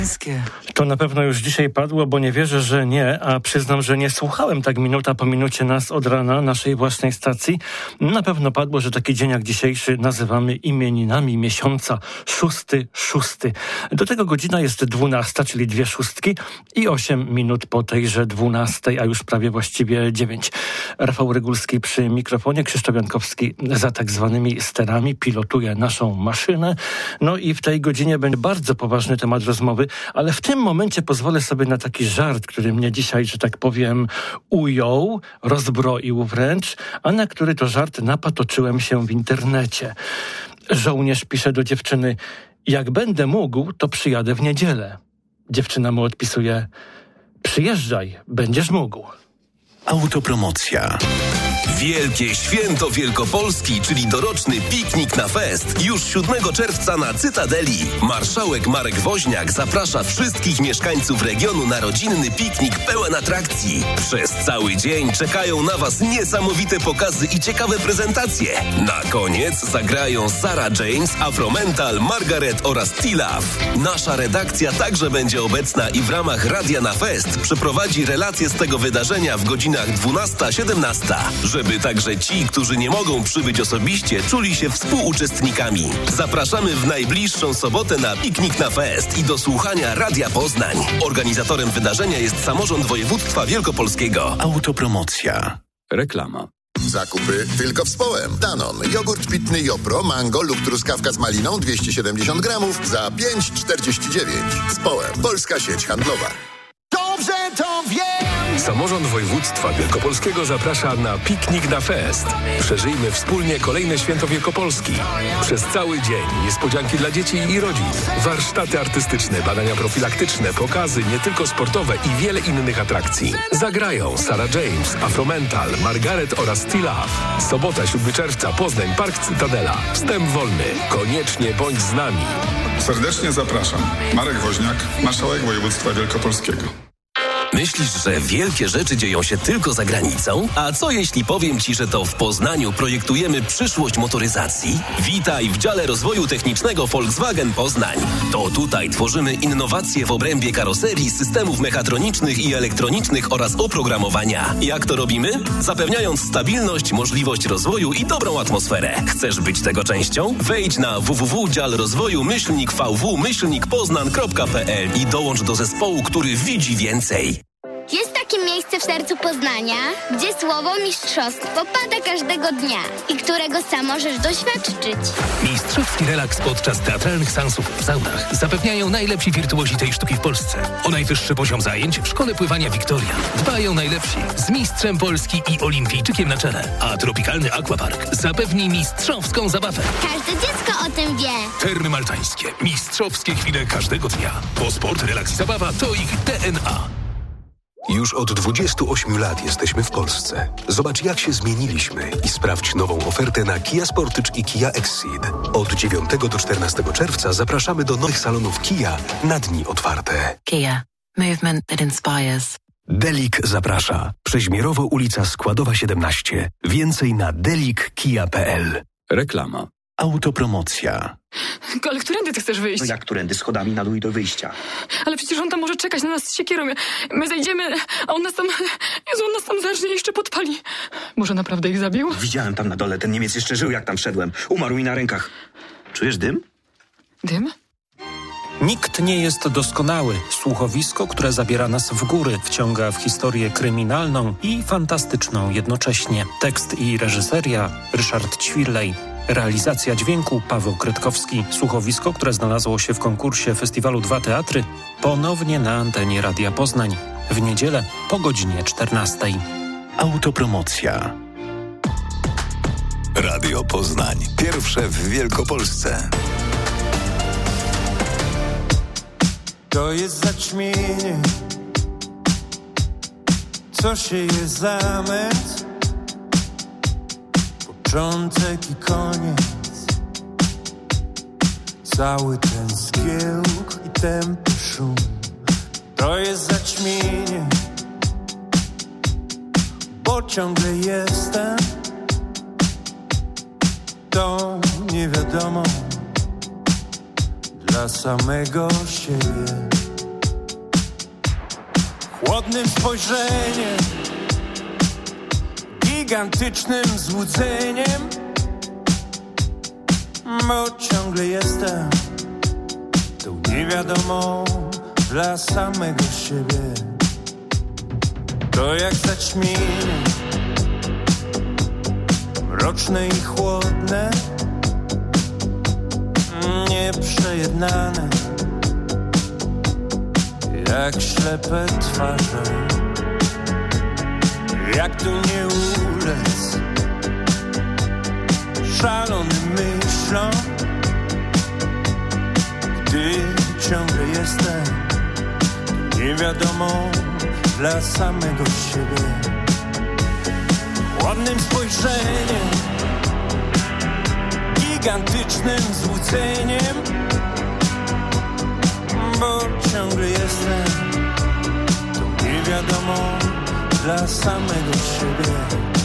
To na pewno już dzisiaj padło, bo nie wierzę, że nie, a przyznam, że nie słuchałem tak minuta po minucie nas od rana, naszej własnej stacji. Na pewno padło, że taki dzień jak dzisiejszy nazywamy imieninami miesiąca 6. Do tego godzina jest 12, czyli 2 szóstki i 8 minut po tejże 12, a już prawie właściwie 9. Rafał Rygulski przy mikrofonie, Krzysztof Jankowski za tak zwanymi sterami, pilotuje naszą maszynę. No i w tej godzinie będzie bardzo poważny temat rozmowy, ale w tym momencie pozwolę sobie na taki żart, który mnie dzisiaj, że tak powiem, ujął, rozbroił wręcz, a na który to żart napatoczyłem się w internecie. Żołnierz pisze do dziewczyny: jak będę mógł, to przyjadę w niedzielę. Dziewczyna mu odpisuje: przyjeżdżaj, będziesz mógł. Autopromocja. Wielkie Święto Wielkopolski, czyli doroczny piknik na fest. Już 7 czerwca na Cytadeli. Marszałek Marek Woźniak zaprasza wszystkich mieszkańców regionu na rodzinny piknik pełen atrakcji. Przez cały dzień czekają na Was niesamowite pokazy i ciekawe prezentacje. Na koniec zagrają Sarah James, Afromental, Margaret oraz T-Love. Nasza redakcja także będzie obecna i w ramach Radia na Fest przeprowadzi relacje z tego wydarzenia w godzinach 12-17. Żeby także ci, którzy nie mogą przybyć osobiście, czuli się współuczestnikami. Zapraszamy w najbliższą sobotę na piknik na fest i do słuchania Radia Poznań. Organizatorem wydarzenia jest Samorząd Województwa Wielkopolskiego. Autopromocja. Reklama. Zakupy tylko w Społem. Danon, jogurt pitny Jopro, mango lub truskawka z maliną 270 gramów za 5,49. Społem, polska sieć handlowa. Dobrze to wiem! Samorząd Województwa Wielkopolskiego zaprasza na piknik na fest. Przeżyjmy wspólnie kolejne Święto Wielkopolski. Przez cały dzień niespodzianki dla dzieci i rodzin, warsztaty artystyczne, badania profilaktyczne, pokazy nie tylko sportowe i wiele innych atrakcji. Zagrają Sarah James, Afromental, Margaret oraz T-Love. Sobota, 7 czerwca, Poznań, Park Cytadela. Wstęp wolny. Koniecznie bądź z nami. Serdecznie zapraszam. Marek Woźniak, marszałek województwa wielkopolskiego. Myślisz, że wielkie rzeczy dzieją się tylko za granicą? A co jeśli powiem Ci, że to w Poznaniu projektujemy przyszłość motoryzacji? Witaj w dziale rozwoju technicznego Volkswagen Poznań. To tutaj tworzymy innowacje w obrębie karoserii, systemów mechatronicznych i elektronicznych oraz oprogramowania. Jak to robimy? Zapewniając stabilność, możliwość rozwoju i dobrą atmosferę. Chcesz być tego częścią? Wejdź na www.dzialrozwoju-vw-poznan.pl i dołącz do zespołu, który widzi więcej. Jest takie miejsce w sercu Poznania, gdzie słowo mistrzostwo pada każdego dnia i którego sam możesz doświadczyć. Mistrzowski relaks podczas teatralnych seansów w saunach zapewniają najlepsi wirtuozi tej sztuki w Polsce. O najwyższy poziom zajęć w Szkole Pływania Wiktoria dbają najlepsi z mistrzem Polski i olimpijczykiem na czele. A tropikalny aquapark zapewni mistrzowską zabawę. Każde dziecko o tym wie. Termy maltańskie. Mistrzowskie chwile każdego dnia. Bo sport, relaks i zabawa to ich DNA. Już od 28 lat jesteśmy w Polsce. Zobacz, jak się zmieniliśmy i sprawdź nową ofertę na Kia Sportage i Kia Exceed. Od 9 do 14 czerwca zapraszamy do nowych salonów Kia na dni otwarte. Kia. Movement that inspires. Delik zaprasza. Przeźmierowo ulica Składowa 17. Więcej na delikkia.pl. Reklama. Autopromocja. Ale którędy ty chcesz wyjść? No jak którędy? Schodami na dół i do wyjścia. Ale przecież on tam może czekać na nas z siekierą. My zejdziemy, a on nas tam... Jezu, on nas tam zarżnie i jeszcze podpali. Może naprawdę ich zabił? Widziałem tam na dole. Ten Niemiec jeszcze żył, jak tam wszedłem. Umarł mi na rękach. Czujesz dym? Dym? Nikt nie jest doskonały. Słuchowisko, które zabiera nas w góry, wciąga w historię kryminalną i fantastyczną jednocześnie. Tekst i reżyseria Ryszard Ćwirlej. Realizacja dźwięku Paweł Krytkowski. Słuchowisko, które znalazło się w konkursie Festiwalu 2 Teatry, ponownie na antenie Radia Poznań. W niedzielę po godzinie 14. Autopromocja. Radio Poznań. Pierwsze w Wielkopolsce. To jest zaćmienie, co się je zamęt, początek i koniec, cały ten zgiełk i tępy szum. To jest zaćmienie, bo ciągle jestem tą niewiadomą dla samego siebie. chłodnym spojrzeniem, gigantycznym złudzeniem, bo ciągle jestem tą niewiadomą dla samego siebie. To jak zaćmienie, mroczne i chłodne, nieprzejednane, jak ślepe twarze. Jak tu nie ulec szalonym myślom, gdy ciągle jestem niewiadomą dla samego siebie. Ładnym spojrzeniem, gigantycznym złudzeniem, bo ciągle jestem tą niewiadomą dla samego siebie.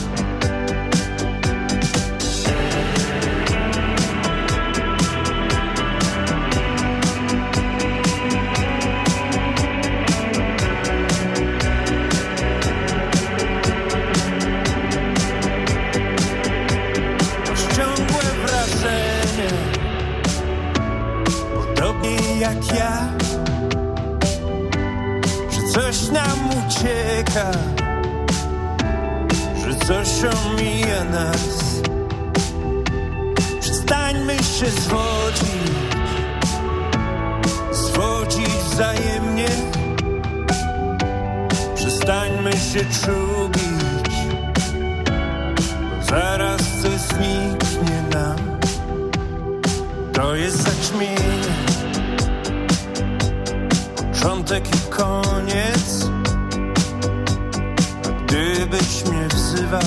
Jak ja, że coś nam ucieka, że coś omija nas. Przestańmy się zwodzić wzajemnie. Przestańmy się czubić, bo zaraz coś zniknie nam. To jest zaćmienie, początek i koniec. Gdybyś mnie wzywał,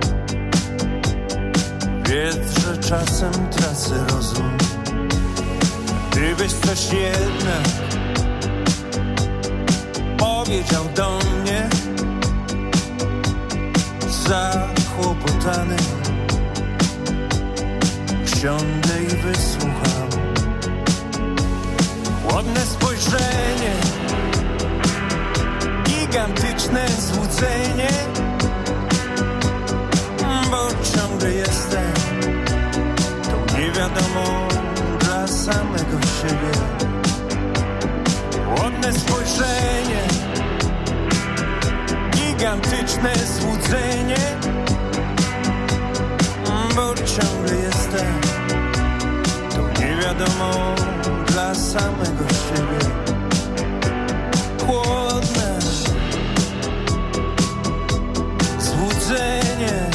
wiedz, że czasem tracę rozum. Gdybyś coś jednak powiedział do mnie, zakłopotany siądę i wysłucham. Chłodne spojrzenie, gigantyczne złudzenie, bo ciągle jestem tą niewiadomą dla samego siebie. Chłodne spojrzenie, gigantyczne złudzenie, bo ciągle jestem tą niewiadomą dla samego siebie. Chłodne złudzenie.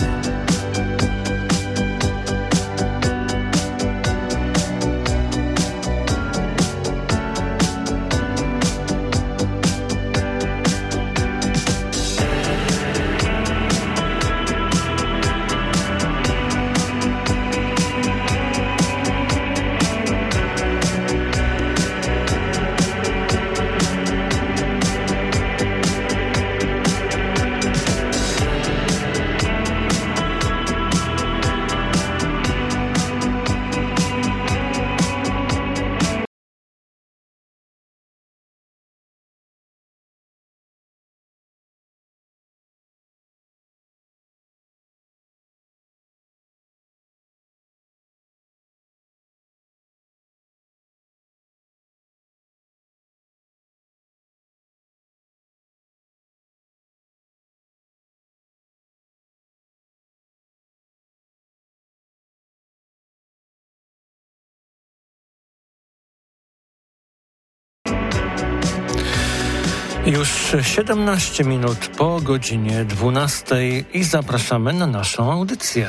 Już 17 minut po godzinie 12 i zapraszamy na naszą audycję.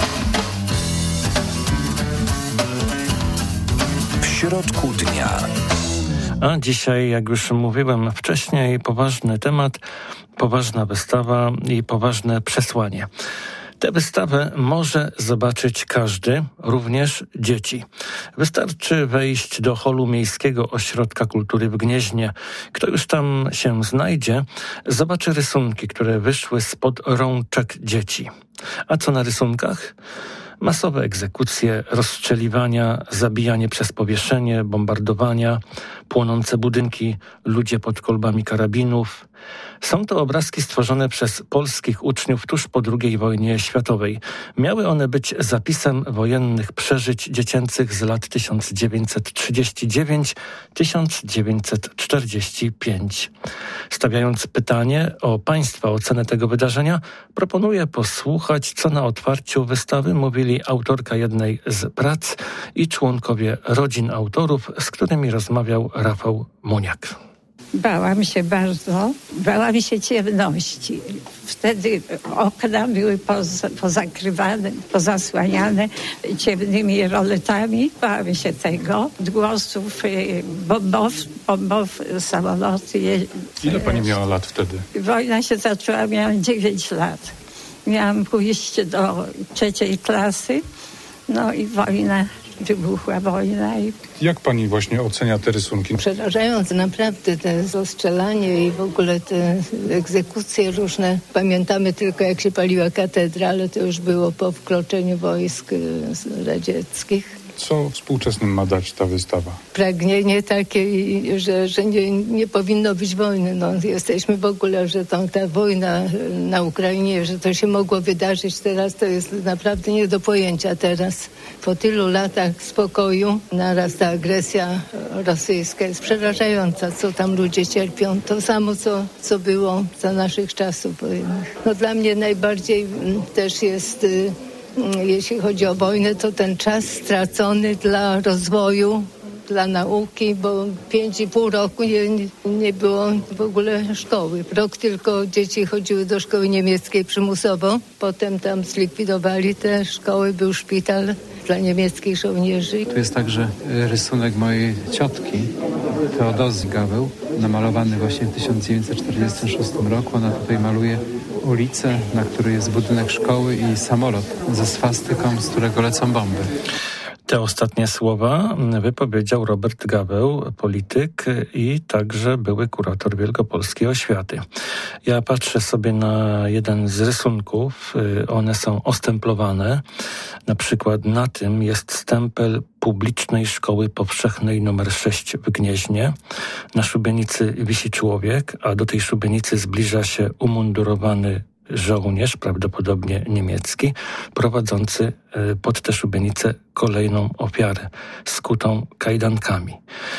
W środku dnia. A dzisiaj, jak już mówiłem wcześniej, poważny temat, poważna wystawa i poważne przesłanie. Tę wystawę może zobaczyć każdy, również dzieci. Wystarczy wejść do holu Miejskiego Ośrodka Kultury w Gnieźnie. Kto już tam się znajdzie, zobaczy rysunki, które wyszły spod rączek dzieci. A co na rysunkach? Masowe egzekucje, rozstrzeliwania, zabijanie przez powieszenie, bombardowania, płonące budynki, ludzie pod kolbami karabinów. Są to obrazki stworzone przez polskich uczniów tuż po II wojnie światowej. Miały one być zapisem wojennych przeżyć dziecięcych z lat 1939-1945. Stawiając pytanie o Państwa ocenę tego wydarzenia, proponuję posłuchać, co na otwarciu wystawy mówili autorka jednej z prac i członkowie rodzin autorów, z którymi rozmawiał Rafał Muniak. Bałam się bardzo, bałam się ciemności. Wtedy okna były pozakrywane, pozasłaniane ciemnymi roletami. Bałam się tego, głosów bombów, samoloty. Ile pani miała lat wtedy? Wojna się zaczęła, miałam 9 lat. Miałam pójść do 3. klasy, no i wybuchła wojna. Jak pani właśnie ocenia te rysunki? Przerażające naprawdę te zastrzelanie i w ogóle te egzekucje różne. Pamiętamy tylko, jak się paliła katedra, ale to już było po wkroczeniu wojsk radzieckich. Co współczesnym ma dać ta wystawa? Pragnienie takie, że nie powinno być wojny. No, jesteśmy w ogóle, że ta wojna na Ukrainie, że to się mogło wydarzyć teraz, to jest naprawdę nie do pojęcia teraz. Po tylu latach spokoju naraz ta agresja rosyjska jest przerażająca, co tam ludzie cierpią. To samo, co było za naszych czasów wojennych. No, dla mnie najbardziej też jest... Jeśli chodzi o wojnę, to ten czas stracony dla rozwoju, dla nauki, bo 5,5 roku nie było w ogóle szkoły. Rok tylko dzieci chodziły do szkoły niemieckiej przymusowo. Potem tam zlikwidowali te szkoły, był szpital dla niemieckich żołnierzy. Tu jest także rysunek mojej ciotki, Teodozji Gaweł, namalowany właśnie w 1946 roku. Ona tutaj maluje ulicę, na której jest budynek szkoły i samolot ze swastyką, z którego lecą bomby. Te ostatnie słowa wypowiedział Robert Gaweł, polityk i także były kurator Wielkopolskiej Oświaty. Ja patrzę sobie na jeden z rysunków, one są ostemplowane. Na przykład na tym jest stempel Publicznej Szkoły Powszechnej nr 6 w Gnieźnie. Na szubienicy wisi człowiek, a do tej szubienicy zbliża się umundurowany żołnierz, prawdopodobnie niemiecki, prowadzący pod tę szubienicę kolejną ofiarę, skutą kajdankami.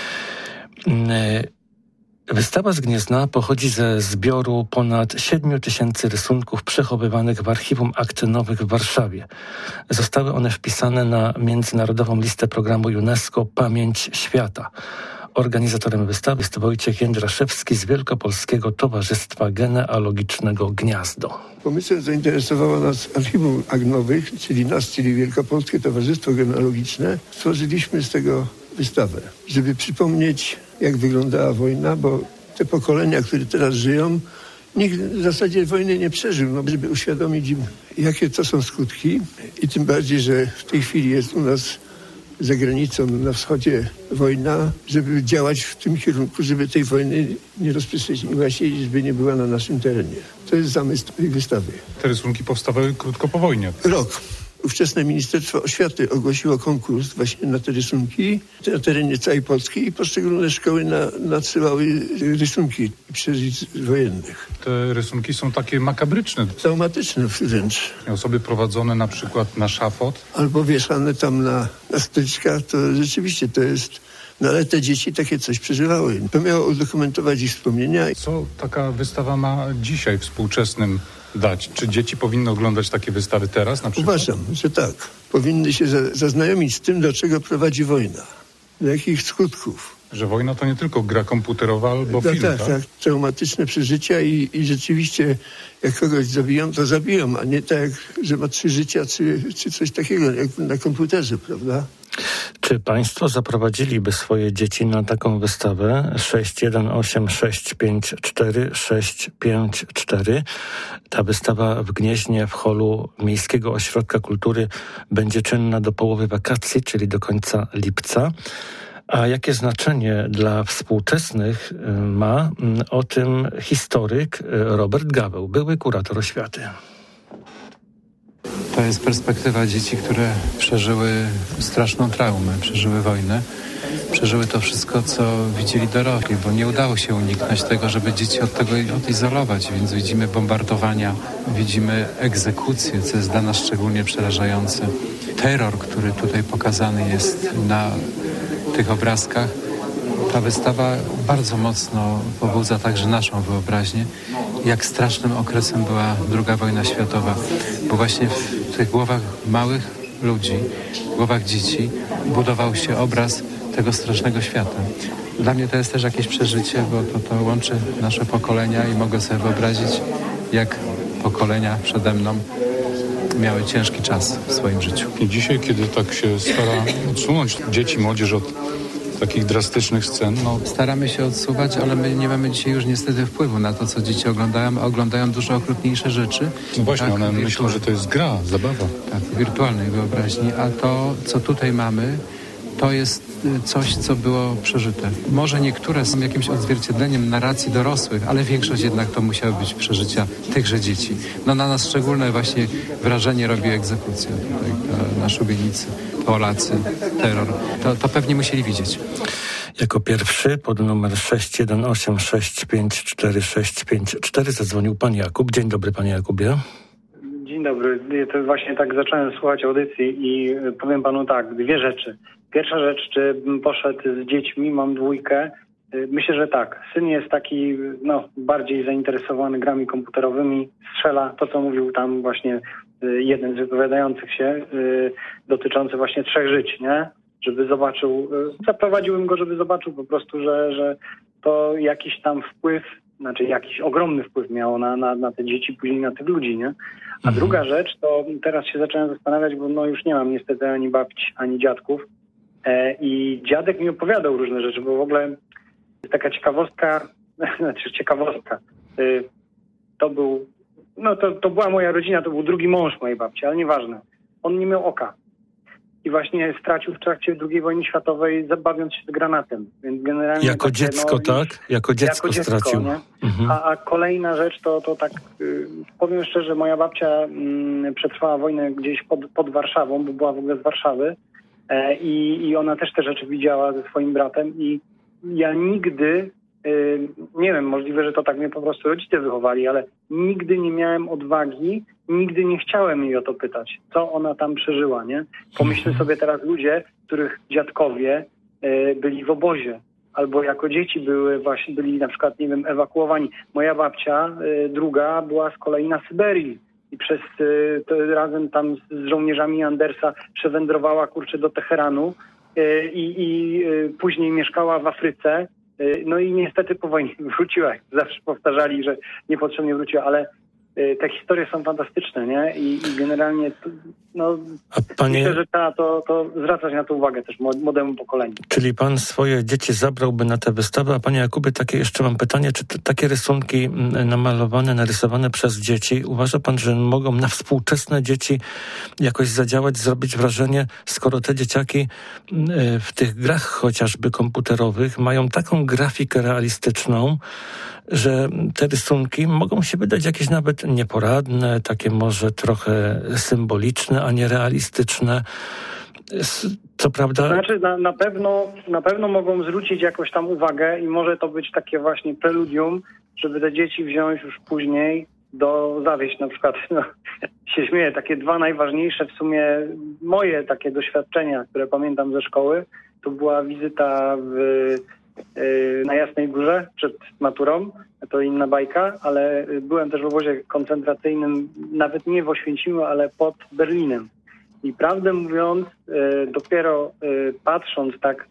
Wystawa z Gniezna pochodzi ze zbioru ponad 7 000 rysunków przechowywanych w Archiwum Akt Nowych w Warszawie. Zostały one wpisane na międzynarodową listę programu UNESCO Pamięć Świata. Organizatorem wystawy jest Wojciech Jędraszewski z Wielkopolskiego Towarzystwa Genealogicznego Gniazdo. Pomysłem zainteresowało nas Archiwum Akt Nowych, czyli nas, czyli Wielkopolskie Towarzystwo Genealogiczne. Stworzyliśmy z tego wystawę, żeby przypomnieć, jak wyglądała wojna, bo te pokolenia, które teraz żyją, nikt w zasadzie wojny nie przeżył, żeby uświadomić im, jakie to są skutki. I tym bardziej, że w tej chwili jest u nas za granicą na wschodzie wojna, żeby działać w tym kierunku, żeby tej wojny nie rozprzestrzeniła się i żeby nie była na naszym terenie. To jest zamysł tej wystawy. Te rysunki powstawały krótko po wojnie. Rok. Ówczesne Ministerstwo Oświaty ogłosiło konkurs właśnie na te rysunki na terenie całej Polski i poszczególne szkoły nadsyłały rysunki przeżyć wojennych. Te rysunki są takie makabryczne. Traumatyczne wręcz. Osoby prowadzone na przykład na szafot. Albo wieszane tam na stoliczkach, to rzeczywiście to jest... No ale te dzieci takie coś przeżywały. To miało udokumentować ich wspomnienia. Co taka wystawa ma dzisiaj współczesnym dać? Czy dzieci powinny oglądać takie wystawy teraz na przykład? Uważam, że tak. Powinny się zaznajomić z tym, do czego prowadzi wojna. Do jakich skutków. Że wojna to nie tylko gra komputerowa albo film, tak? Tak. Traumatyczne przeżycia i rzeczywiście jak kogoś zabiją, to zabiją, a nie tak, że ma 3 życia czy coś takiego, jak na komputerze, prawda? Czy państwo zaprowadziliby swoje dzieci na taką wystawę 618654654? Ta wystawa w Gnieźnie w holu Miejskiego Ośrodka Kultury będzie czynna do połowy wakacji, czyli do końca lipca. A jakie znaczenie dla współczesnych ma, o tym historyk Robert Gaweł, były kurator oświaty. To jest perspektywa dzieci, które przeżyły straszną traumę, przeżyły wojnę przeżyły to wszystko, co widzieli dorośli, bo nie udało się uniknąć tego, żeby dzieci od tego odizolować, więc widzimy bombardowania, widzimy egzekucje, co jest dla nas szczególnie przerażające. Terror, który tutaj pokazany jest na tych obrazkach. Ta wystawa bardzo mocno pobudza także naszą wyobraźnię, jak strasznym okresem była II wojna światowa, bo właśnie w tych głowach małych ludzi, w głowach dzieci budował się obraz tego strasznego świata. Dla mnie to jest też jakieś przeżycie, bo to łączy nasze pokolenia i mogę sobie wyobrazić, jak pokolenia przede mną miały ciężki czas w swoim życiu. I dzisiaj, kiedy tak się stara odsunąć dzieci, młodzież od takich drastycznych scen. Staramy się odsuwać, ale my nie mamy dzisiaj już niestety wpływu na to, co dzieci oglądają, a oglądają dużo okrutniejsze rzeczy. No właśnie, tak, one myślą, że to jest gra, zabawa. Tak, wirtualnej wyobraźni, a to, co tutaj mamy, to jest coś, co było przeżyte. Może niektóre są jakimś odzwierciedleniem narracji dorosłych, ale większość jednak to musiały być przeżycia tychże dzieci. Na nas szczególne właśnie wrażenie robi egzekucja tutaj na szubienicy. Polacy, terror. To pewnie musieli widzieć. Jako pierwszy pod numer 618654654 zadzwonił pan Jakub. Dzień dobry, panie Jakubie. Dzień dobry. To właśnie tak zacząłem słuchać audycji i powiem panu tak, dwie rzeczy. Pierwsza rzecz, czy bym poszedł z dziećmi, mam 2. Myślę, że tak. Syn jest taki, bardziej zainteresowany grami komputerowymi, strzela to, co mówił tam właśnie jeden z wypowiadających się, dotyczący właśnie 3 żyć, nie? Żeby zobaczył, zaprowadziłem go, żeby zobaczył po prostu, że to jakiś tam wpływ, znaczy jakiś ogromny wpływ miało na te dzieci, później na tych ludzi, nie? A druga rzecz, to teraz się zacząłem zastanawiać, bo już nie mam niestety ani babci, ani dziadków. I dziadek mi opowiadał różne rzeczy, bo w ogóle jest taka ciekawostka, to była moja rodzina, to był drugi mąż mojej babci, ale nieważne. On nie miał oka. I właśnie stracił w trakcie II wojny światowej, bawiąc się z granatem. Więc generalnie jako dziecko, tak? Jako dziecko stracił. A kolejna rzecz to tak, powiem szczerze, moja babcia przetrwała wojnę gdzieś pod Warszawą, bo była w ogóle z Warszawy. I ona też te rzeczy widziała ze swoim bratem i ja nigdy, nie wiem, możliwe, że to tak mnie po prostu rodzice wychowali, ale nigdy nie miałem odwagi, nigdy nie chciałem jej o to pytać, co ona tam przeżyła, nie? Pomyślmy sobie teraz ludzie, których dziadkowie byli w obozie, albo jako dzieci byli na przykład, nie wiem, ewakuowani. Moja babcia, druga, była z kolei na Syberii. I razem tam z żołnierzami Andersa przewędrowała, do Teheranu i później mieszkała w Afryce. No i niestety po wojnie wróciła. Zawsze powtarzali, że niepotrzebnie wróciła, ale te historie są fantastyczne, nie? I generalnie myślę, że trzeba to zwracać na to uwagę też młodemu pokoleniu. Czyli pan swoje dzieci zabrałby na tę wystawę, a panie Jakubie, takie jeszcze mam pytanie, czy takie rysunki narysowane przez dzieci, uważa pan, że mogą na współczesne dzieci jakoś zadziałać, zrobić wrażenie, skoro te dzieciaki w tych grach chociażby komputerowych mają taką grafikę realistyczną, że te rysunki mogą się wydać jakieś nawet nieporadne, takie może trochę symboliczne, a nie realistyczne. Co prawda... Znaczy na pewno mogą zwrócić jakąś tam uwagę i może to być takie właśnie preludium, żeby te dzieci wziąć już później zawieść na przykład, się śmieję, takie 2 najważniejsze w sumie moje takie doświadczenia, które pamiętam ze szkoły, to była wizyta na Jasnej Górze przed maturą, to inna bajka, ale byłem też w obozie koncentracyjnym, nawet nie w Oświęcimiu, ale pod Berlinem. I prawdę mówiąc, dopiero patrząc tak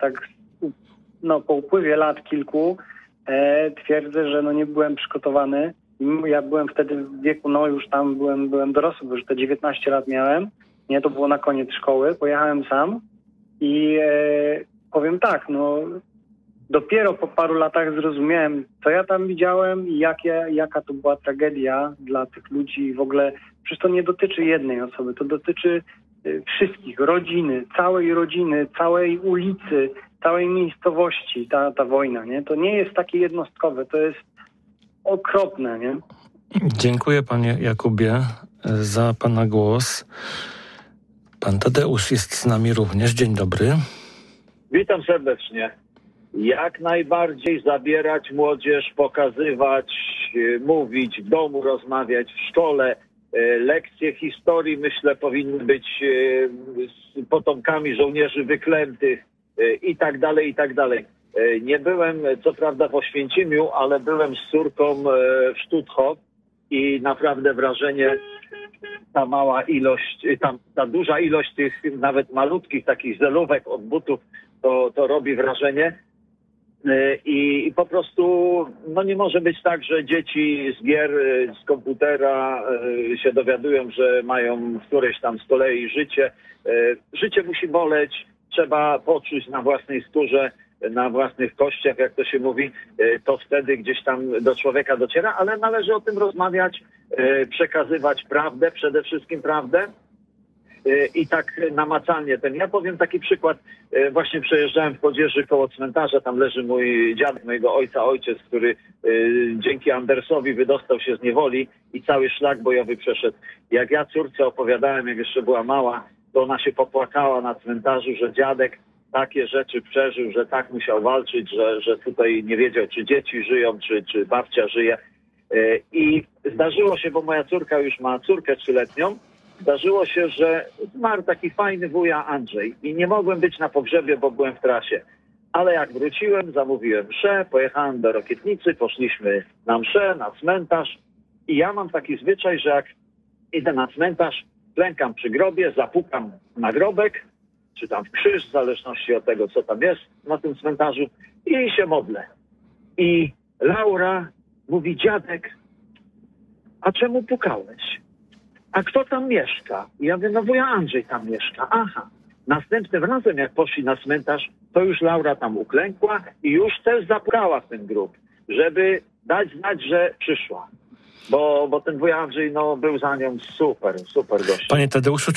po upływie lat kilku, twierdzę, że nie byłem przygotowany. Ja byłem wtedy w wieku, już tam byłem dorosły, bo już te 19 lat miałem. Nie, to było na koniec szkoły. Pojechałem sam i powiem tak, dopiero po paru latach zrozumiałem, co ja tam widziałem i jaka to była tragedia dla tych ludzi. W ogóle przecież to nie dotyczy jednej osoby, to dotyczy wszystkich, rodziny, całej ulicy, całej miejscowości, ta wojna, nie? To nie jest takie jednostkowe, to jest okropne, nie? Dziękuję panie Jakubie za pana głos. Pan Tadeusz jest z nami również. Dzień dobry. Witam serdecznie. Jak najbardziej zabierać młodzież, pokazywać, mówić w domu, rozmawiać w szkole. Lekcje historii, myślę, powinny być z potomkami żołnierzy wyklętych i tak dalej, i tak dalej. Nie byłem, co prawda, w Oświęcimiu, ale byłem z córką w Stutthof i naprawdę wrażenie, ta mała ilość, ta duża ilość tych nawet malutkich takich zelówek od butów, to robi wrażenie. I po prostu nie może być tak, że dzieci z gier, z komputera się dowiadują, że mają któreś tam z kolei życie. Życie musi boleć, trzeba poczuć na własnej skórze, na własnych kościach, jak to się mówi, to wtedy gdzieś tam do człowieka dociera, ale należy o tym rozmawiać, przekazywać prawdę, przede wszystkim prawdę. I tak namacalnie ja powiem taki przykład, właśnie przejeżdżałem w Chodzieży koło cmentarza, tam leży mój dziadek, mojego ojciec, który dzięki Andersowi wydostał się z niewoli i cały szlak bojowy przeszedł. Jak ja córce opowiadałem, jak jeszcze była mała, to ona się popłakała na cmentarzu, że dziadek takie rzeczy przeżył, że tak musiał walczyć, że tutaj nie wiedział, czy dzieci żyją, czy babcia żyje. I zdarzyło się, bo moja córka już ma córkę 3-letnią, zdarzyło się, że zmarł taki fajny wuja Andrzej i nie mogłem być na pogrzebie, bo byłem w trasie. Ale jak wróciłem, zamówiłem mszę, pojechałem do Rokietnicy, poszliśmy na mszę, na cmentarz i ja mam taki zwyczaj, że jak idę na cmentarz, klękam przy grobie, zapukam na grobek, czy tam w krzyż, w zależności od tego, co tam jest na tym cmentarzu i się modlę. I Laura mówi: dziadek, a czemu pukałeś? A kto tam mieszka? I ja mówię: wuja Andrzej tam mieszka. Aha. Następnym razem, jak poszli na cmentarz, to już Laura tam uklękła i już też zapukała w ten grób, żeby dać znać, że przyszła. Bo ten wuja Andrzej był za nią super gość. Panie Tadeuszu,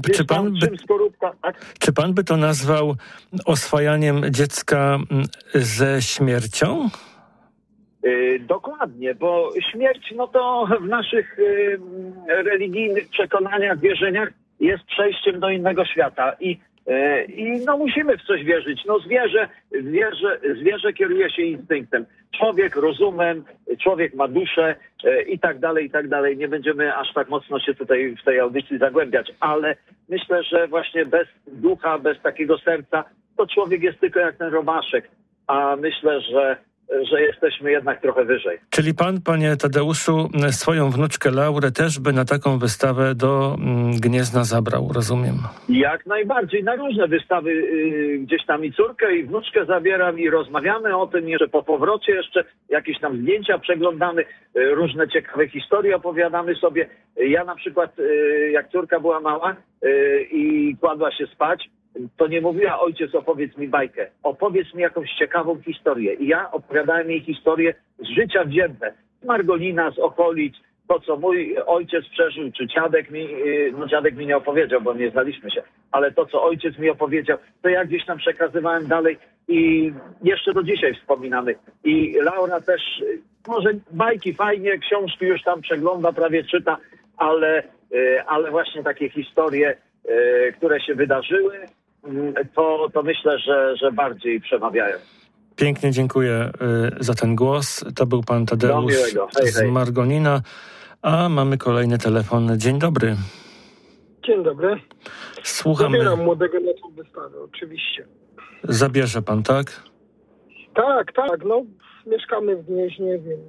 czy pan by to nazwał oswajaniem dziecka ze śmiercią? Dokładnie, bo śmierć, to w naszych religijnych przekonaniach, wierzeniach jest przejściem do innego świata i musimy w coś wierzyć. Zwierzę kieruje się instynktem. Człowiek rozumem, człowiek ma duszę i tak dalej. Nie będziemy aż tak mocno się tutaj w tej audycji zagłębiać, ale myślę, że właśnie bez ducha, bez takiego serca, to człowiek jest tylko jak ten romaszek, a myślę, że jesteśmy jednak trochę wyżej. Czyli pan, panie Tadeuszu, swoją wnuczkę Laurę też by na taką wystawę do Gniezna zabrał, rozumiem? Jak najbardziej, na różne wystawy gdzieś tam i córkę, i wnuczkę zabieram i rozmawiamy o tym, jeszcze po powrocie jeszcze jakieś tam zdjęcia przeglądamy, różne ciekawe historie opowiadamy sobie. Ja na przykład, jak córka była mała i kładła się spać, to nie mówiła: ojciec, opowiedz mi bajkę, opowiedz mi jakąś ciekawą historię. I ja opowiadałem jej historię z życia wzięte, z Margolina, z okolic, to co mój ojciec przeżył, czy dziadek mi nie opowiedział, bo nie znaliśmy się, ale to co ojciec mi opowiedział, to ja gdzieś tam przekazywałem dalej i jeszcze do dzisiaj wspominamy. I Laura też, może bajki fajnie, książki już tam przegląda, prawie czyta, ale właśnie takie historie, które się wydarzyły, to myślę, że bardziej przemawiają. Pięknie dziękuję za ten głos. To był pan Tadeusz z Margonina. A mamy kolejny telefon. Dzień dobry. Dzień dobry. Słuchamy. Zabieram młodego na tą wystawę, oczywiście. Zabierze pan, tak? Tak. Mieszkamy w Gnieźnie, więc...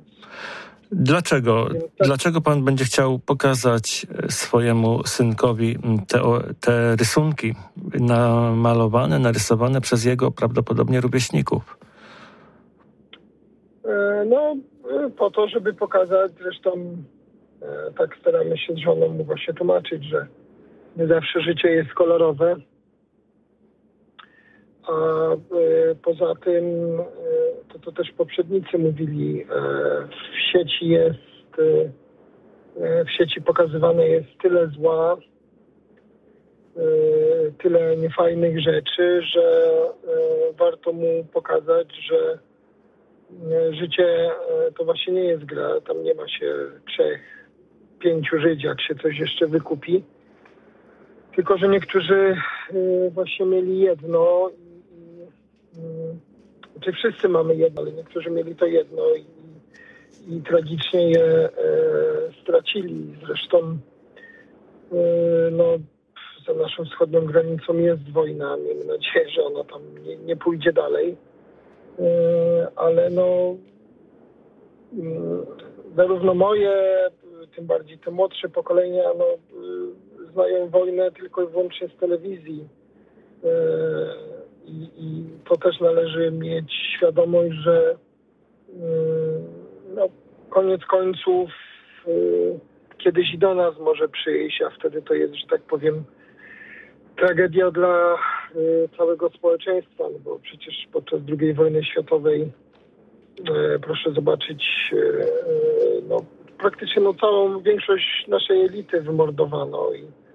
Dlaczego pan będzie chciał pokazać swojemu synkowi te rysunki namalowane, narysowane przez jego prawdopodobnie rówieśników? Po to, żeby pokazać, zresztą tak staramy się z żoną mu właśnie tłumaczyć, że nie zawsze życie jest kolorowe. A poza tym, to też poprzednicy mówili, w sieci pokazywane jest tyle zła, tyle niefajnych rzeczy, że warto mu pokazać, że życie to właśnie nie jest gra, tam nie ma się 3-5 żyć, jak się coś jeszcze wykupi. Tylko że niektórzy właśnie mieli jedno Znaczy wszyscy mamy jedno, ale niektórzy mieli to jedno i tragicznie je stracili. Zresztą za naszą wschodnią granicą jest wojna. Miejmy nadzieję, że ona tam nie pójdzie dalej. Ale zarówno moje, tym bardziej te młodsze pokolenia znają wojnę tylko i wyłącznie z telewizji. I to też należy mieć świadomość, że koniec końców kiedyś i do nas może przyjść, a wtedy to jest, że tak powiem, tragedia dla całego społeczeństwa, no bo przecież podczas II wojny światowej proszę zobaczyć, praktycznie całą większość naszej elity wymordowano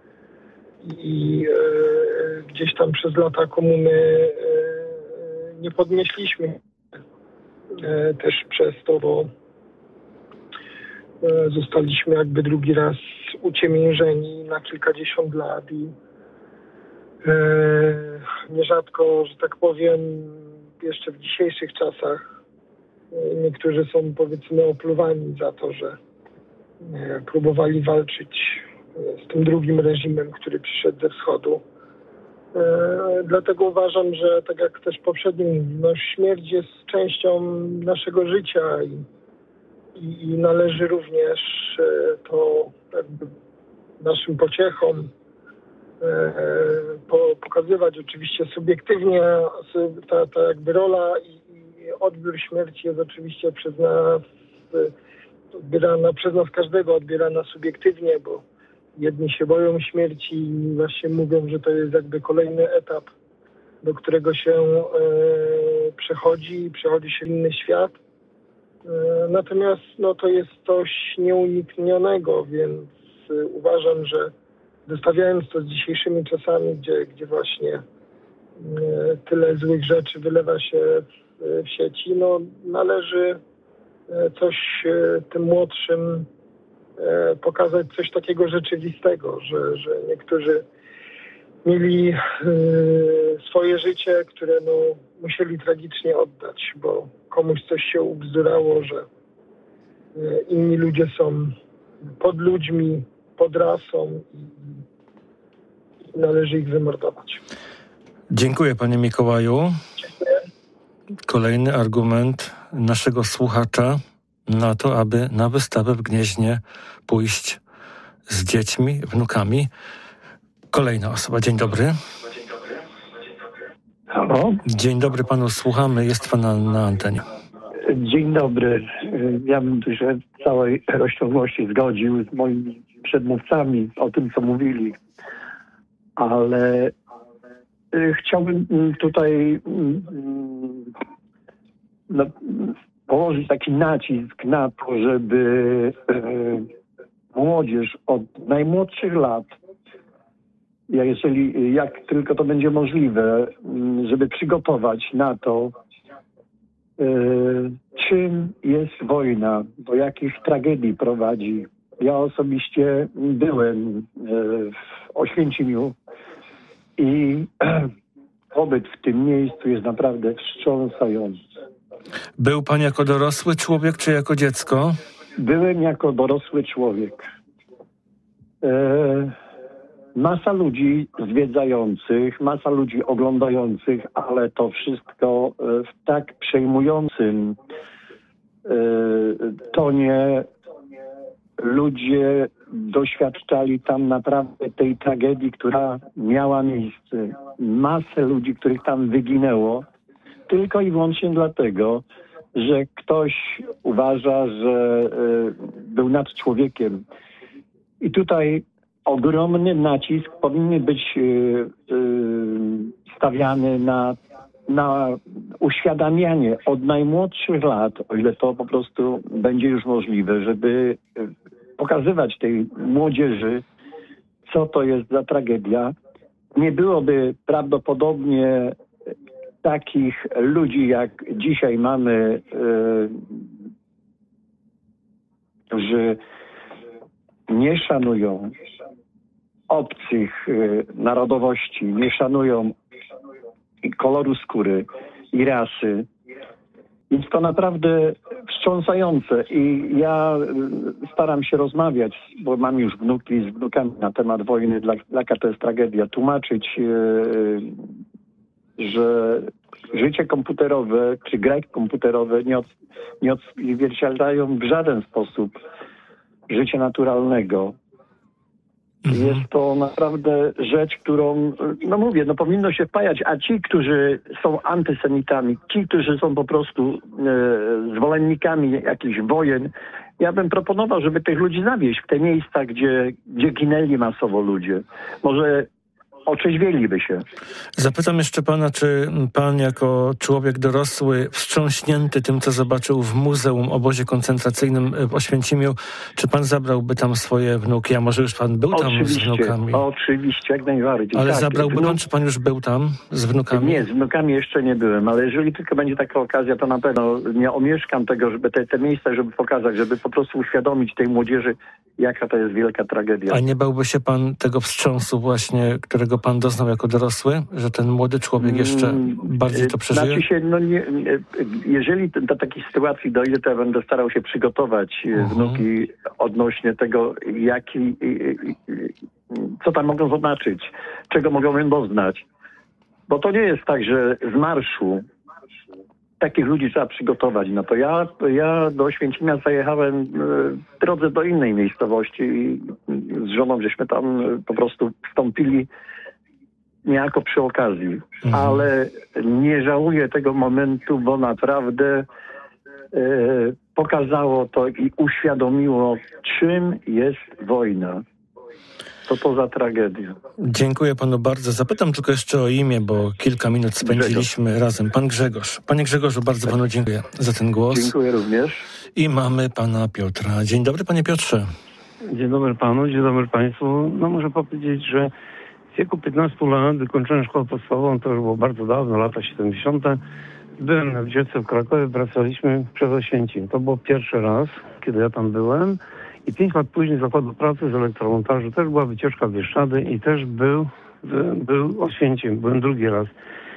i gdzieś tam przez lata komuny nie podnieśliśmy też przez to, bo zostaliśmy jakby drugi raz uciemiężeni na kilkadziesiąt lat i nierzadko, że tak powiem, jeszcze w dzisiejszych czasach niektórzy są, powiedzmy, opluwani za to, że próbowali walczyć z tym drugim reżimem, który przyszedł ze wschodu. Dlatego uważam, że tak jak też poprzednio mówiłem, śmierć jest częścią naszego życia i należy również to jakby naszym pociechom pokazywać. Oczywiście subiektywnie ta jakby rola i odbiór śmierci jest oczywiście przez nas odbierana, przez nas każdego odbierana subiektywnie, bo jedni się boją śmierci, inni właśnie mówią, że to jest jakby kolejny etap, do którego się przechodzi się w inny świat. Natomiast to jest coś nieuniknionego, więc uważam, że zestawiając to z dzisiejszymi czasami, gdzie właśnie tyle złych rzeczy wylewa się w sieci, należy coś tym młodszym pokazać, coś takiego rzeczywistego, że niektórzy mieli swoje życie, które musieli tragicznie oddać, bo komuś coś się ubzdurało, że inni ludzie są pod ludźmi, pod rasą i należy ich wymordować. Dziękuję, panie Mikołaju. Dziękuję. Kolejny argument naszego słuchacza na to, aby na wystawę w Gnieźnie pójść z dziećmi, wnukami. Kolejna osoba. Dzień dobry. Halo? Dzień dobry panu, słuchamy. Jest pan na antenie. Dzień dobry. Ja bym się w całej rozciągłości zgodził z moimi przedmówcami o tym, co mówili. Ale chciałbym tutaj położyć taki nacisk na to, żeby młodzież od najmłodszych lat, jak tylko to będzie możliwe, żeby przygotować na to, czym jest wojna, do jakich tragedii prowadzi. Ja osobiście byłem w Oświęcimiu i pobyt w tym miejscu jest naprawdę wstrząsający. Był pan jako dorosły człowiek, czy jako dziecko? Byłem jako dorosły człowiek. Masa ludzi zwiedzających, masa ludzi oglądających, ale to wszystko w tak przejmującym tonie. Ludzie doświadczali tam naprawdę tej tragedii, która miała miejsce. Masę ludzi, których tam wyginęło, tylko i wyłącznie dlatego, że ktoś uważa, że był nad człowiekiem. I tutaj ogromny nacisk powinien być stawiany na uświadamianie od najmłodszych lat, o ile to po prostu będzie już możliwe, żeby pokazywać tej młodzieży, co to jest za tragedia. Nie byłoby prawdopodobnie takich ludzi, jak dzisiaj mamy, którzy nie szanują obcych narodowości, nie szanują i koloru skóry i rasy, Jest to naprawdę wstrząsające i ja staram się rozmawiać, bo mam już wnuki z wnukami na temat wojny, jaka to jest tragedia, tłumaczyć, że życie komputerowe czy gry komputerowe nie odzwierciedlają w żaden sposób życia naturalnego. Jest to naprawdę rzecz, którą, powinno się wpajać, a ci, którzy są antysemitami, ci, którzy są po prostu zwolennikami jakichś wojen, ja bym proponował, żeby tych ludzi zawieźć w te miejsca, gdzie ginęli masowo ludzie. Może otrzeźwieliby się. Zapytam jeszcze pana, czy pan jako człowiek dorosły, wstrząśnięty tym, co zobaczył w muzeum, obozie koncentracyjnym w Oświęcimiu, czy pan zabrałby tam swoje wnuki, a może już pan był tam z wnukami? Oczywiście, jak najbardziej. Ale tak, zabrałby pan, czy pan już był tam z wnukami? Nie, z wnukami jeszcze nie byłem, ale jeżeli tylko będzie taka okazja, to na pewno nie omieszkam tego, żeby te miejsca, żeby pokazać, żeby po prostu uświadomić tej młodzieży, jaka to jest wielka tragedia. A nie bałby się pan tego wstrząsu właśnie, którego pan doznał jako dorosły, że ten młody człowiek jeszcze bardziej to przeżyje? Znaczy się, jeżeli do takiej sytuacji dojdzie, to ja będę starał się przygotować wnuki odnośnie tego, co tam mogą zobaczyć, czego mogą doznać. Bo to nie jest tak, że z marszu takich ludzi trzeba przygotować. No to ja do Oświęcimia zajechałem w drodze do innej miejscowości i z żoną żeśmy tam po prostu wstąpili niejako przy okazji. Ale nie żałuję tego momentu, bo naprawdę pokazało to i uświadomiło, czym jest wojna. Co to za tragedia. Dziękuję panu bardzo. Zapytam tylko jeszcze o imię, bo kilka minut spędziliśmy razem. Pan Grzegorz. Panie Grzegorzu, bardzo panu dziękuję za ten głos. Dziękuję również. I mamy pana Piotra. Dzień dobry, panie Piotrze. Dzień dobry panu, dzień dobry państwu. Muszę powiedzieć, że w wieku 15 lat wykończyłem szkołę podstawową, to już było bardzo dawno, lata 70. Byłem na wycieczce w Krakowie, wracaliśmy przez Oświęcim. To był pierwszy raz, kiedy ja tam byłem. I 5 lat później z zakładu pracy, z elektromontażu też była wycieczka w Bieszczady i też był Oświęcim. Byłem drugi raz.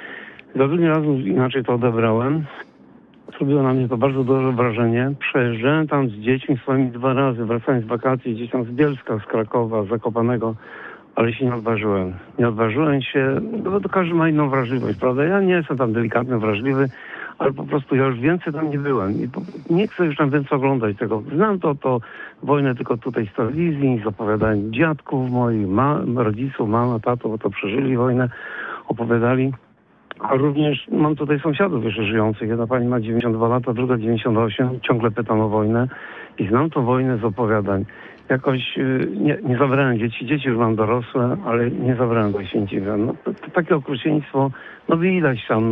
Za drugim razem inaczej to odebrałem. Zrobiło na mnie to bardzo duże wrażenie. Przejeżdżałem tam z dziećmi swoimi 2 razy, wracając z wakacji, gdzieś tam z Bielska, z Krakowa, z Zakopanego, ale się nie odważyłem. Nie odważyłem się, bo to każdy ma inną wrażliwość, prawda? Ja nie jestem tam delikatnie wrażliwy, ale po prostu ja już więcej tam nie byłem i nie chcę już tam więcej oglądać tego. Znam to wojnę tylko tutaj z telewizji, z opowiadań dziadków moich, rodziców, mama, tato, bo to przeżyli wojnę, opowiadali. A również mam tutaj sąsiadów jeszcze żyjących. Jedna pani ma 92 lata, druga 98, ciągle pytam o wojnę i znam tą wojnę z opowiadań. Jakoś nie zabrałem dzieci już mam dorosłe, ale nie zabrałem do Oświęcimia. To takie okrucieństwo, widać tam,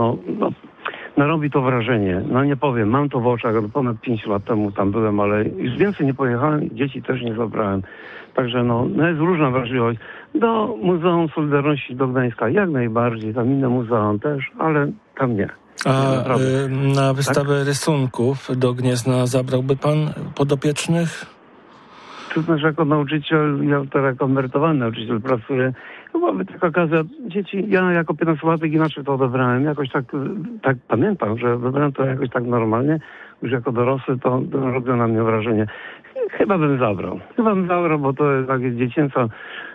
robi to wrażenie. Nie powiem, mam to w oczach, ponad 5 lat temu tam byłem, ale już więcej nie pojechałem, dzieci też nie zabrałem. Także jest różna wrażliwość. Do Muzeum Solidarności do Gdańska jak najbardziej, tam inne muzeum też, ale tam nie. A na wystawę rysunków do Gniezna zabrałby pan podopiecznych? To znaczy jako nauczyciel, ja teraz jako emerytowany nauczyciel pracuję, byłaby taka okazja, dzieci, ja jako 15-latek inaczej to odebrałem, jakoś tak pamiętam, że odebrałem to jakoś tak normalnie, już jako dorosły to robiło na mnie wrażenie. Chyba bym zabrał, bo to jest takie dziecięca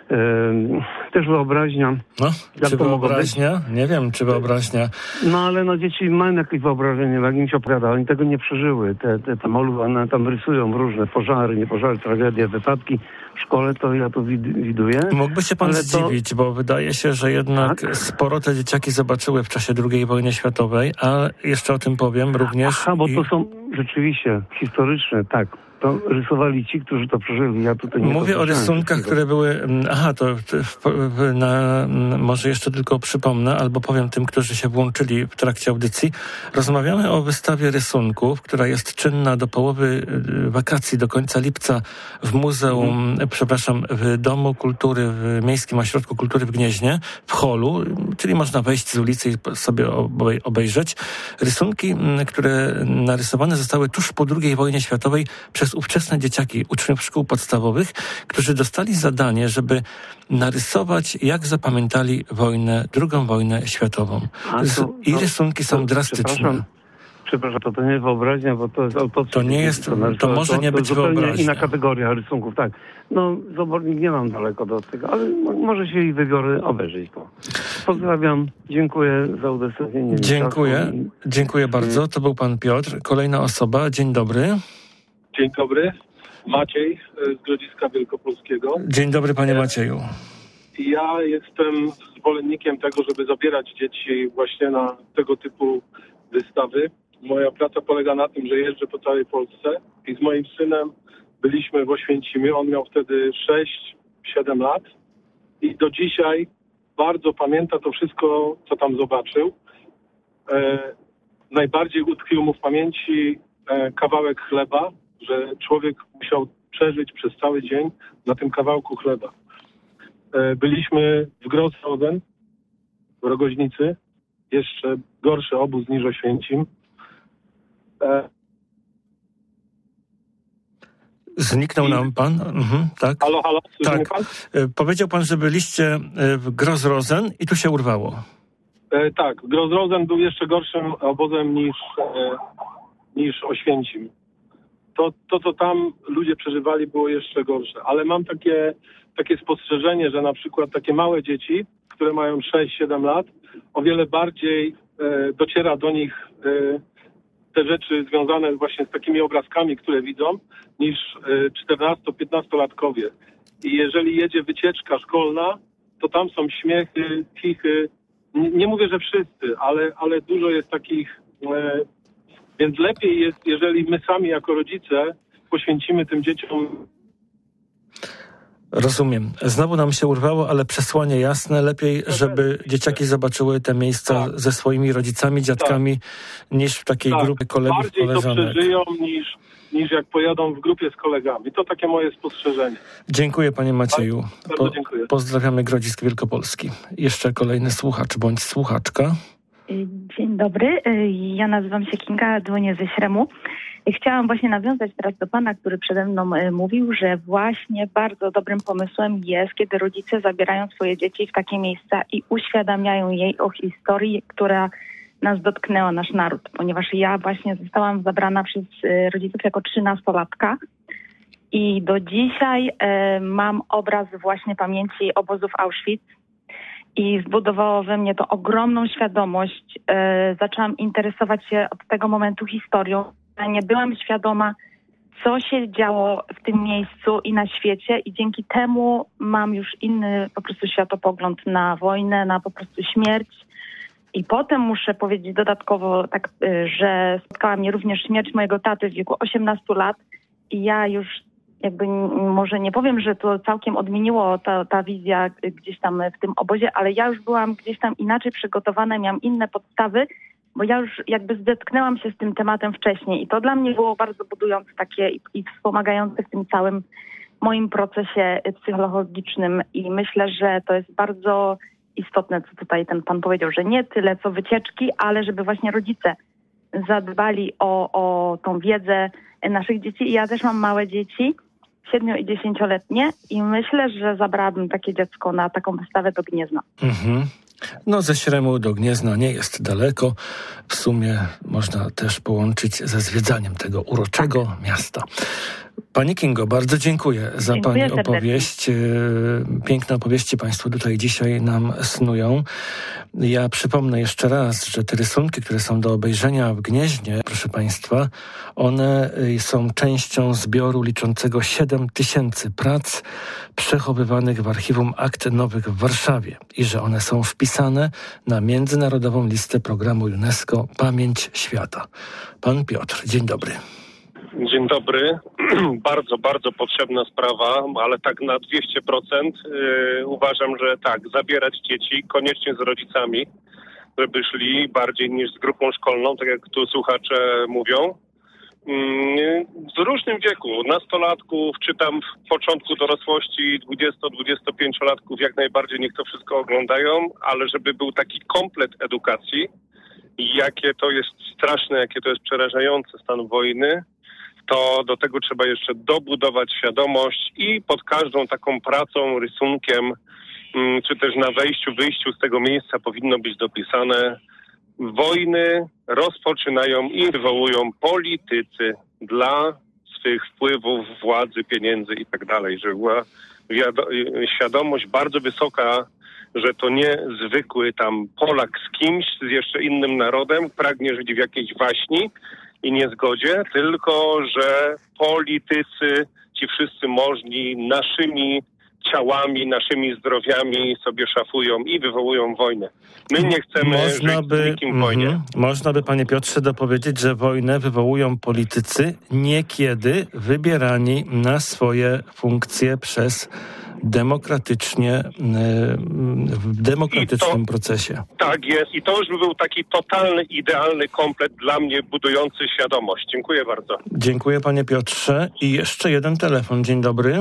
też wyobraźnia. Czy wyobraźnia? Nie wiem, czy wyobraźnia. Ale dzieci mają jakieś wyobrażenie, jak im się opowiada, oni tego nie przeżyły. Te malują, one tam rysują różne pożary, nie pożary, tragedie, wypadki. W szkole to ja to widuję. Mógłby się pan zdziwić, bo wydaje się, że jednak sporo te dzieciaki zobaczyły w czasie II wojny światowej, a jeszcze o tym powiem również. Bo to są rzeczywiście historyczne, tak. To rysowali ci, którzy to przeżyli. Ja tutaj nie mówię o rysunkach, które były... może jeszcze tylko przypomnę, albo powiem tym, którzy się włączyli w trakcie audycji. Rozmawiamy o wystawie rysunków, która jest czynna do połowy wakacji, do końca lipca w muzeum, w Domu Kultury, w Miejskim Ośrodku Kultury w Gnieźnie, w holu, czyli można wejść z ulicy i sobie obejrzeć. Rysunki, które narysowane zostały tuż po II wojnie światowej przez ówczesne dzieciaki, uczniów szkół podstawowych, którzy dostali zadanie, żeby narysować, jak zapamiętali II wojnę światową. I rysunki są drastyczne. Przepraszam, to nie wyobraźnia, bo to jest autopsia. To nie jest, to może nie być wyobraźnia. Inna kategoria rysunków, tak. No, z Obornik nie mam daleko do tego, ale może się i wybiorę obejrzeć to. Pozdrawiam, dziękuję za udostępnienie. Dziękuję bardzo. To był pan Piotr. Kolejna osoba, dzień dobry. Dzień dobry, Maciej z Grodziska Wielkopolskiego. Dzień dobry, panie Macieju. Ja jestem zwolennikiem tego, żeby zabierać dzieci właśnie na tego typu wystawy. Moja praca polega na tym, że jeżdżę po całej Polsce i z moim synem byliśmy w Oświęcimiu. On miał wtedy 6-7 lat i do dzisiaj bardzo pamięta to wszystko, co tam zobaczył. Najbardziej utkwił mu w pamięci kawałek chleba, że człowiek musiał przeżyć przez cały dzień na tym kawałku chleba. Byliśmy w Grossrosen, w Rogoźnicy, jeszcze gorszy obóz niż Oświęcim. Zniknął nam pan? Tak. Halo, tak. Pan? Powiedział pan, że byliście w Grossrosen i tu się urwało. Tak, Grossrosen był jeszcze gorszym obozem niż Oświęcim. To, co tam ludzie przeżywali, było jeszcze gorsze. Ale mam takie spostrzeżenie, że na przykład takie małe dzieci, które mają 6-7 lat, o wiele bardziej dociera do nich te rzeczy związane właśnie z takimi obrazkami, które widzą, niż 14-15-latkowie. I jeżeli jedzie wycieczka szkolna, to tam są śmiechy, chichy. Nie mówię, że wszyscy, ale dużo jest takich... Więc lepiej jest, jeżeli my sami jako rodzice poświęcimy tym dzieciom. Rozumiem. Znowu nam się urwało, ale przesłanie jasne. Lepiej, żeby dzieciaki zobaczyły te miejsca ze swoimi rodzicami, dziadkami, niż w takiej grupie kolegów, bardziej koleżanek. Bardziej to przeżyją niż jak pojadą w grupie z kolegami. To takie moje spostrzeżenie. Dziękuję, panie Macieju. Bardzo dziękuję. Pozdrawiamy Grodzisk Wielkopolski. Jeszcze kolejny słuchacz bądź słuchaczka. Dzień dobry, ja nazywam się Kinga, dzwonię ze Śremu. Chciałam właśnie nawiązać teraz do pana, który przede mną mówił, że właśnie bardzo dobrym pomysłem jest, kiedy rodzice zabierają swoje dzieci w takie miejsca i uświadamiają jej o historii, która nas dotknęła, nasz naród. Ponieważ ja właśnie zostałam zabrana przez rodziców jako 13-latka i do dzisiaj mam obraz właśnie pamięci obozów Auschwitz. I zbudowało we mnie to ogromną świadomość. Zaczęłam interesować się od tego momentu historią. Nie byłam świadoma, co się działo w tym miejscu i na świecie i dzięki temu mam już inny po prostu światopogląd na wojnę, na po prostu śmierć. I potem muszę powiedzieć dodatkowo, tak, że spotkała mnie również śmierć mojego taty w wieku 18 lat i ja już jakby może nie powiem, że to całkiem odmieniło ta wizja gdzieś tam w tym obozie, ale ja już byłam gdzieś tam inaczej przygotowana, miałam inne podstawy, bo ja już jakby zetknęłam się z tym tematem wcześniej i to dla mnie było bardzo budujące takie i wspomagające w tym całym moim procesie psychologicznym i myślę, że to jest bardzo istotne, co tutaj ten pan powiedział, że nie tyle co wycieczki, ale żeby właśnie rodzice zadbali o tą wiedzę naszych dzieci. I ja też mam małe dzieci, 7- i 10-letnie i myślę, że zabrałabym takie dziecko na taką wystawę do Gniezna. No ze Śremu do Gniezna nie jest daleko. W sumie można też połączyć ze zwiedzaniem tego uroczego miasta. Pani Kingo, bardzo dziękuję za pani opowieść. Piękne opowieści państwo tutaj dzisiaj nam snują. Ja przypomnę jeszcze raz, że te rysunki, które są do obejrzenia w Gnieźnie, proszę państwa, one są częścią zbioru liczącego 7000 prac przechowywanych w Archiwum Akt Nowych w Warszawie i że one są wpisane na międzynarodową listę programu UNESCO Pamięć Świata. Pan Piotr, dzień dobry. Dzień dobry. Bardzo, bardzo potrzebna sprawa, ale tak na 200% uważam, że tak, zabierać dzieci koniecznie z rodzicami, żeby szli bardziej niż z grupą szkolną, tak jak tu słuchacze mówią. W różnym wieku, nastolatków, czy tam w początku dorosłości 20-25-latków jak najbardziej niech to wszystko oglądają, ale żeby był taki komplet edukacji, jakie to jest straszne, jakie to jest przerażające stan wojny, to do tego trzeba jeszcze dobudować świadomość i pod każdą taką pracą, rysunkiem, czy też na wejściu, wyjściu z tego miejsca powinno być dopisane Wojny rozpoczynają i wywołują politycy dla swych wpływów, władzy, pieniędzy i tak dalej, że była świadomość bardzo wysoka, że to nie zwykły tam Polak z kimś, z jeszcze innym narodem, pragnie żyć w jakiejś waśni i niezgodzie, tylko że politycy, ci wszyscy możni, naszymi ciałami, naszymi zdrowiami sobie szafują i wywołują wojnę. My nie chcemy żyć z nikim w wojnie. Można by, panie Piotrze, dopowiedzieć, że wojnę wywołują politycy niekiedy wybierani na swoje funkcje przez w demokratycznym procesie. Tak jest i to już by był taki totalny, idealny komplet dla mnie budujący świadomość. Dziękuję bardzo. Dziękuję, panie Piotrze. I jeszcze jeden telefon. Dzień dobry.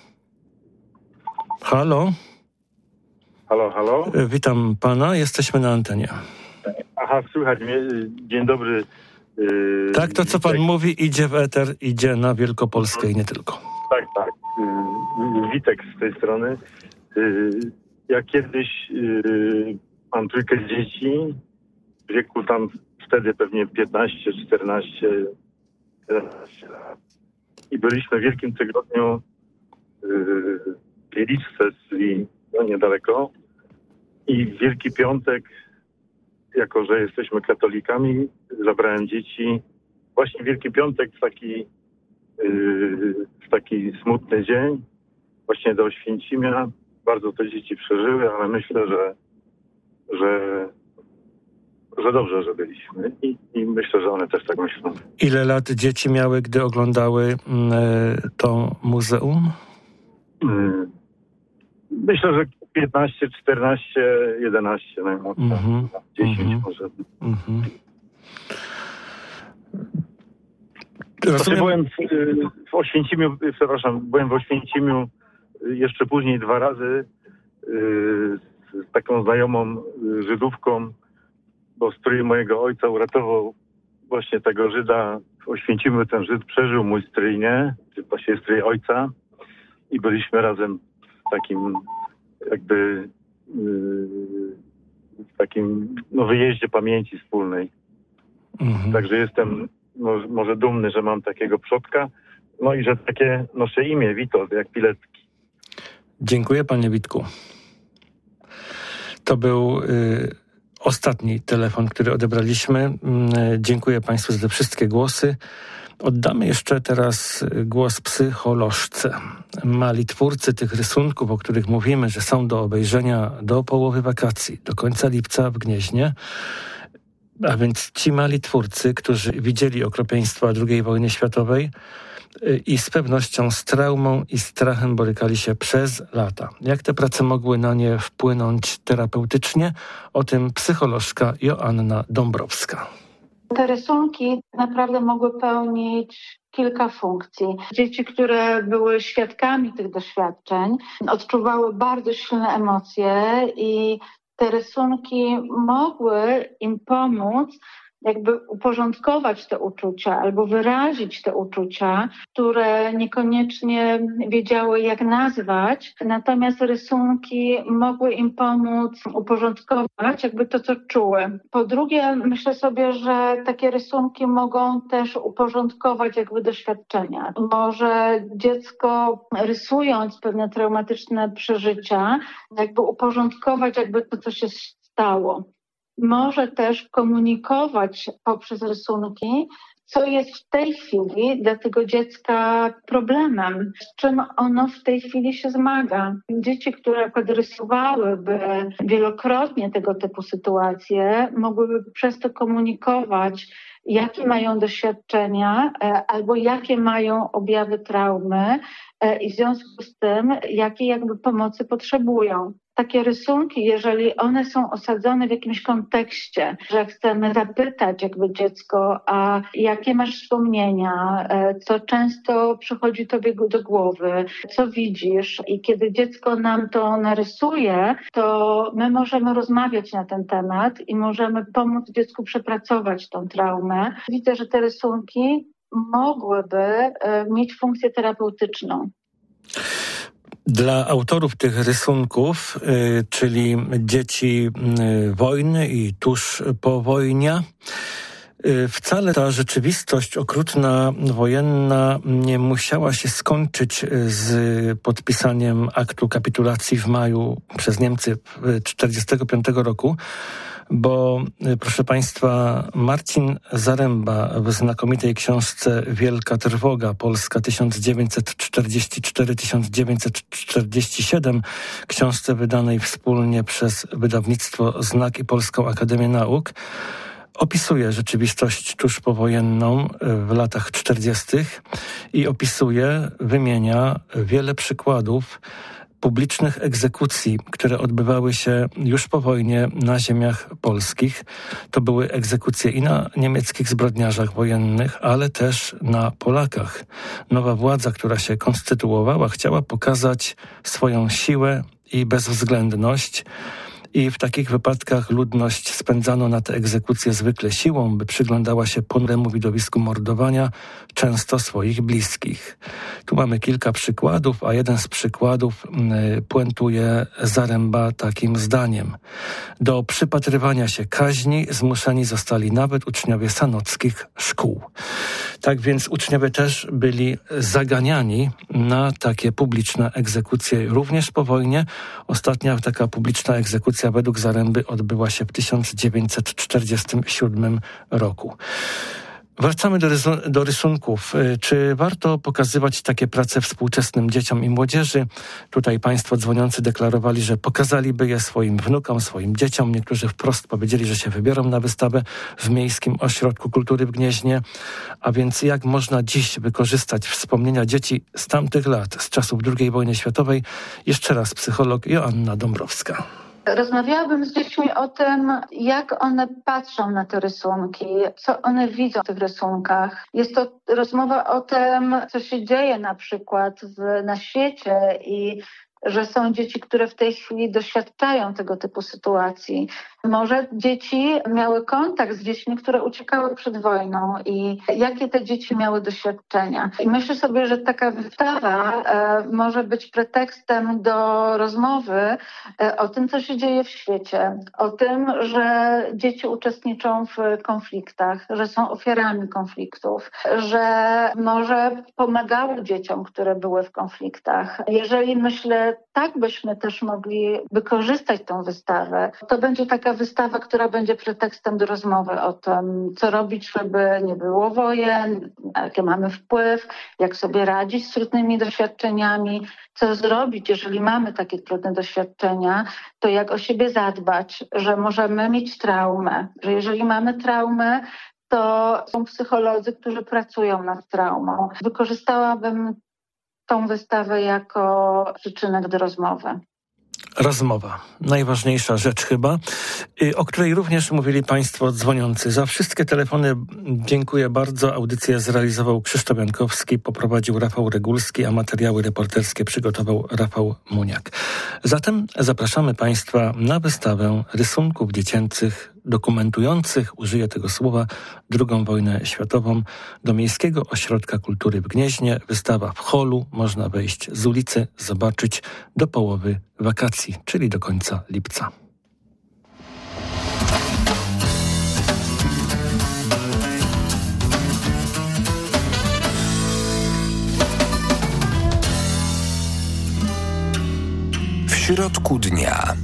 Halo? Halo? Witam pana, jesteśmy na antenie. Aha, słychać mnie. Dzień dobry. Tak, to co pan mówi idzie w eter, idzie na Wielkopolskę i nie tylko. Tak. Witek z tej strony. Ja kiedyś mam trójkę dzieci w wieku tam wtedy pewnie 15, 14, 11 lat. I byliśmy w Wielkim Tygodniu w Pieliczce, czyli niedaleko. I w Wielki Piątek, jako że jesteśmy katolikami, zabrałem dzieci właśnie w Wielki Piątek w taki smutny dzień, właśnie do Oświęcimia. Bardzo te dzieci przeżyły, ale myślę, że dobrze, że byliśmy. I myślę, że one też tak myślą. Ile lat dzieci miały, gdy oglądały to muzeum? Myślę, że 15, 14, 11 najmocniej. 10 może. Byłem w Oświęcimiu, byłem w Oświęcimiu jeszcze później 2 razy z taką znajomą Żydówką, bo strój mojego ojca uratował właśnie tego Żyda. W Oświęcimiu ten Żyd przeżył, mój strój nie, właśnie strój ojca i byliśmy razem w takim jakby w takim wyjeździe pamięci wspólnej. Także jestem może dumny, że mam takiego przodka, no i że takie noszę imię, Witold, jak Pilecki. Dziękuję, panie Witku. To był ostatni telefon, który odebraliśmy. Dziękuję państwu za te wszystkie głosy. Oddamy jeszcze teraz głos psycholożce. Mali twórcy tych rysunków, o których mówimy, że są do obejrzenia do połowy wakacji, do końca lipca w Gnieźnie. A więc ci mali twórcy, którzy widzieli okropieństwa II wojny światowej i z pewnością z traumą i strachem borykali się przez lata. Jak te prace mogły na nie wpłynąć terapeutycznie? O tym psycholożka Joanna Dąbrowska. Te rysunki naprawdę mogły pełnić kilka funkcji. Dzieci, które były świadkami tych doświadczeń, odczuwały bardzo silne emocje i te rysunki mogły im pomóc jakby uporządkować te uczucia albo wyrazić te uczucia, które niekoniecznie wiedziały, jak nazwać. Natomiast rysunki mogły im pomóc uporządkować jakby to, co czuły. Po drugie, myślę sobie, że takie rysunki mogą też uporządkować jakby doświadczenia. Może dziecko, rysując pewne traumatyczne przeżycia, jakby uporządkować jakby to, co się stało. Może też komunikować poprzez rysunki, co jest w tej chwili dla tego dziecka problemem, z czym ono w tej chwili się zmaga. Dzieci, które rysowałyby wielokrotnie tego typu sytuacje, mogłyby przez to komunikować, jakie mają doświadczenia albo jakie mają objawy traumy i w związku z tym, jakiej jakby pomocy potrzebują. Takie rysunki, jeżeli one są osadzone w jakimś kontekście, że chcemy zapytać jakby dziecko, a jakie masz wspomnienia, co często przychodzi tobie do głowy, co widzisz, i kiedy dziecko nam to narysuje, to my możemy rozmawiać na ten temat i możemy pomóc dziecku przepracować tą traumę. Widzę, że te rysunki mogłyby mieć funkcję terapeutyczną. Dla autorów tych rysunków, czyli dzieci wojny i tuż po wojnie, wcale ta rzeczywistość okrutna, wojenna nie musiała się skończyć z podpisaniem aktu kapitulacji w maju przez Niemcy 1945 roku, bo, proszę Państwa, Marcin Zaremba w znakomitej książce Wielka Trwoga, Polska 1944-1947, książce wydanej wspólnie przez wydawnictwo Znak i Polską Akademię Nauk, opisuje rzeczywistość tuż powojenną w latach 40. i wymienia wiele przykładów publicznych egzekucji, które odbywały się już po wojnie na ziemiach polskich. To były egzekucje i na niemieckich zbrodniarzach wojennych, ale też na Polakach. Nowa władza, która się konstytuowała, chciała pokazać swoją siłę i bezwzględność. I w takich wypadkach ludność spędzano na te egzekucje zwykle siłą, by przyglądała się ponuremu widowisku mordowania często swoich bliskich. Tu mamy kilka przykładów, a jeden z przykładów puentuje Zaremba takim zdaniem. Do przypatrywania się kaźni zmuszeni zostali nawet uczniowie sanockich szkół. Tak więc uczniowie też byli zaganiani na takie publiczne egzekucje również po wojnie. Ostatnia taka publiczna egzekucja według Zaremby odbyła się w 1947 roku. Wracamy do rysunków. Czy warto pokazywać takie prace współczesnym dzieciom i młodzieży? Tutaj państwo dzwoniący deklarowali, że pokazaliby je swoim wnukom, swoim dzieciom. Niektórzy wprost powiedzieli, że się wybiorą na wystawę w Miejskim Ośrodku Kultury w Gnieźnie. A więc jak można dziś wykorzystać wspomnienia dzieci z tamtych lat, z czasów II wojny światowej? Jeszcze raz psycholog Joanna Dąbrowska. Rozmawiałabym z dziećmi o tym, jak one patrzą na te rysunki, co one widzą w tych rysunkach. Jest to rozmowa o tym, co się dzieje na przykład na świecie i że są dzieci, które w tej chwili doświadczają tego typu sytuacji. Może dzieci miały kontakt z dziećmi, które uciekały przed wojną i jakie te dzieci miały doświadczenia. I myślę sobie, że taka wystawa może być pretekstem do rozmowy o tym, co się dzieje w świecie, o tym, że dzieci uczestniczą w konfliktach, że są ofiarami konfliktów, że może pomagały dzieciom, które były w konfliktach. Jeżeli myślę, tak byśmy też mogli wykorzystać tą wystawę, to będzie taka wystawa, która będzie pretekstem do rozmowy o tym, co robić, żeby nie było wojen, jaki mamy wpływ, jak sobie radzić z trudnymi doświadczeniami, co zrobić, jeżeli mamy takie trudne doświadczenia, to jak o siebie zadbać, że możemy mieć traumę, że jeżeli mamy traumę, to są psycholodzy, którzy pracują nad traumą. Wykorzystałabym tą wystawę jako przyczynek do rozmowy. Rozmowa. Najważniejsza rzecz chyba, o której również mówili państwo dzwoniący. Za wszystkie telefony dziękuję bardzo. Audycję zrealizował Krzysztof Jankowski, poprowadził Rafał Regulski, a materiały reporterskie przygotował Rafał Muniak. Zatem zapraszamy państwa na wystawę rysunków dziecięcych dokumentujących, użyję tego słowa, II wojnę światową do Miejskiego Ośrodka Kultury w Gnieźnie. Wystawa w holu, można wejść z ulicy, zobaczyć do połowy wakacji, czyli do końca lipca. W środku dnia.